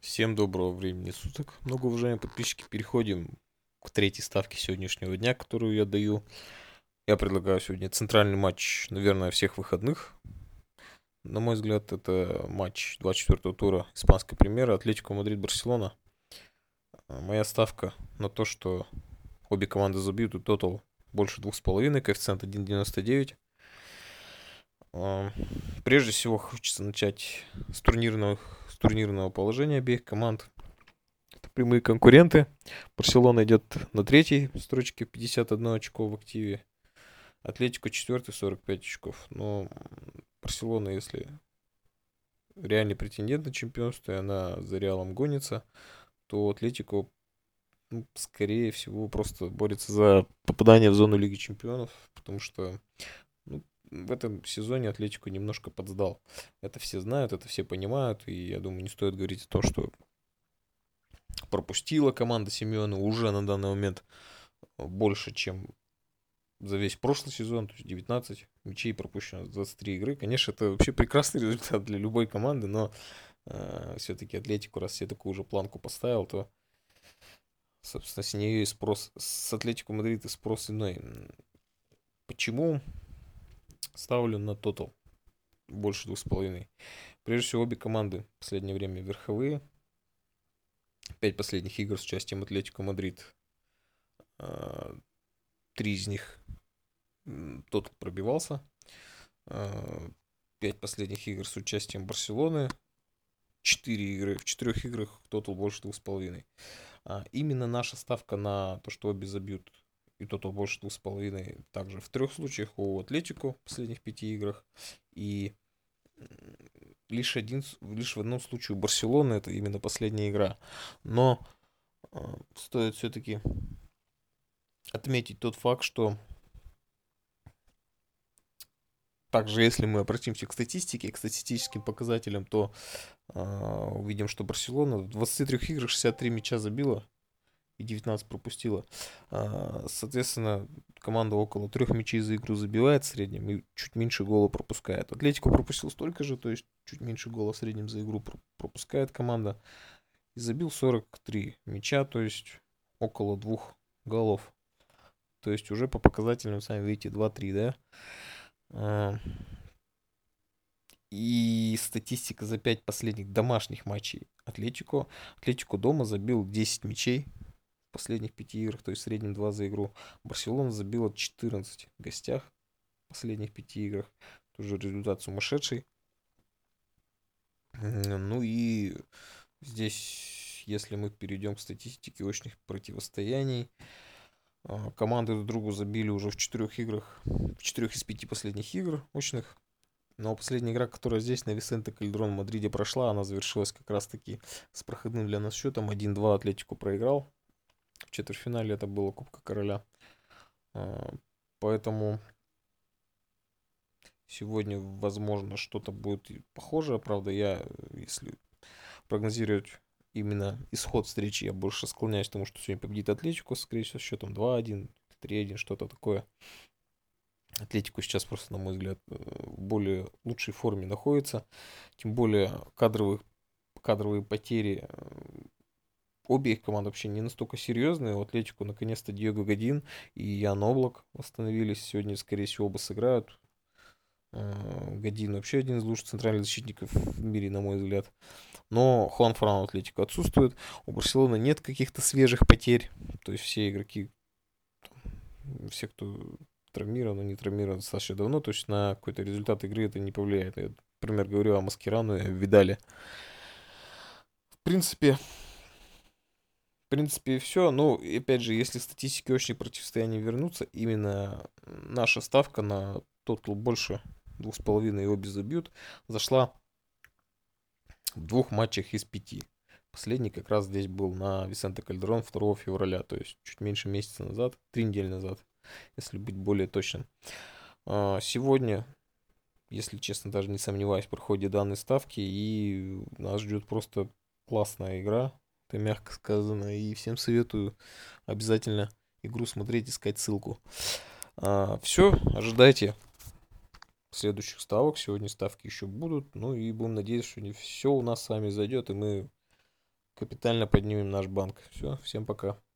Всем доброго времени суток, многоуважаемые подписчики. Переходим к третьей ставке сегодняшнего дня, которую я даю. Я предлагаю сегодня центральный матч, наверное, всех выходных. На мой взгляд, это матч 24-го тура испанской премьеры Атлетико Мадрид-Барселона. Моя ставка на то, что обе команды забьют, и тотал больше 2,5, коэффициент 1,99. Прежде всего, хочется начать с турнирного положения обеих команд. Это прямые конкуренты. Барселона идет на третьей строчке, 51 очко в активе. Атлетико четвертый, 45 очков. Но Барселона, если реальный претендент на чемпионство, и она за Реалом гонится, то Атлетико, скорее всего, просто борется за попадание в зону Лиги Чемпионов, потому что в этом сезоне Атлетико немножко подсдал. Это все знают, это все понимают, и я думаю, не стоит говорить о том, что пропустила команда Симеона уже на данный момент больше, чем за весь прошлый сезон, то есть 19 мячей пропущено, 23 игры. Конечно, это вообще прекрасный результат для любой команды, но все-таки Атлетику, раз себе такую уже планку поставил, то, собственно, с нее и спрос, с Атлетико Мадрид и спрос иной. Почему ставлю на тотал больше 2,5? Прежде всего, обе команды в последнее время верховые. 5 последних игр с участием Атлетико Мадрид. 3 из них тотал пробивался. 5 последних игр с участием Барселоны. 4 игры. В 4 играх тотал больше 2,5. Именно наша ставка на то, что обе забьют, и тотал больше 2,5. Также в 3 случаях у Атлетико в последних 5 играх. И лишь в одном случае у Барселоны, это именно последняя игра. Но стоит все-таки отметить тот факт, что также, если мы обратимся к статистике, к статистическим показателям, то увидим, что Барселона в 23 играх 63 мяча забила и 19 пропустила. Соответственно, команда около 3 мячей за игру забивает в среднем и чуть меньше гола пропускает. Атлетико пропустил столько же, то есть чуть меньше гола в среднем за игру пропускает команда. И забил 43 мяча, то есть около 2 голов. То есть уже по показателям, сами видите, 2-3, да? И статистика за 5 последних домашних матчей Атлетико. Атлетико дома забил 10 мячей в последних 5 играх, то есть в среднем 2 за игру. Барселона забила 14 в гостях в последних 5 играх. Тоже результат сумасшедший. Ну и здесь, если мы перейдем к статистике очных противостояний, команды друг другу забили уже в 4 играх, в 4 из 5 последних игр очных. Но последняя игра, которая здесь на Висенте Кальдерон в Мадриде прошла, она завершилась как раз-таки с проходным для нас счетом. 1-2 Атлетико проиграл. В четвертьфинале это было Кубка Короля. Поэтому сегодня, возможно, что-то будет похожее. Правда, если прогнозировать именно исход встречи, я больше склоняюсь к тому, что сегодня победит Атлетико, скорее всего, с счетом 2-1, 3-1, что-то такое. Атлетико сейчас просто, на мой взгляд, в более лучшей форме находится. Тем более кадровые потери обе их команды вообще не настолько серьезные. У Атлетико наконец-то Диего Годин и Ян Облак восстановились. Сегодня, скорее всего, оба сыграют. Годин вообще один из лучших центральных защитников в мире, на мой взгляд. Но Хуан Ферран у Атлетико отсутствует. У Барселоны нет каких-то свежих потерь. То есть все игроки, все, кто травмирован, но не травмирован достаточно давно. То есть на какой-то результат игры это не повлияет. Я, например, говорю о Маскерану и Видале. В принципе, все. Ну, и опять же, если статистики очень противостояния вернутся, именно наша ставка на тотал больше 2,5 и обе забьют, зашла в 2 матчах из 5. Последний как раз здесь был на Висенте Кальдерон 2 февраля, то есть чуть меньше месяца назад, 3 недели назад, если быть более точным. Сегодня, если честно, даже не сомневаюсь в проходе данной ставки, и нас ждет просто классная игра, это мягко сказано, и всем советую обязательно игру смотреть, искать ссылку. Все, ожидайте следующих ставок. Сегодня ставки еще будут. Ну и будем надеяться, что не все у нас с вами зайдет, и мы капитально поднимем наш банк. Все, всем пока.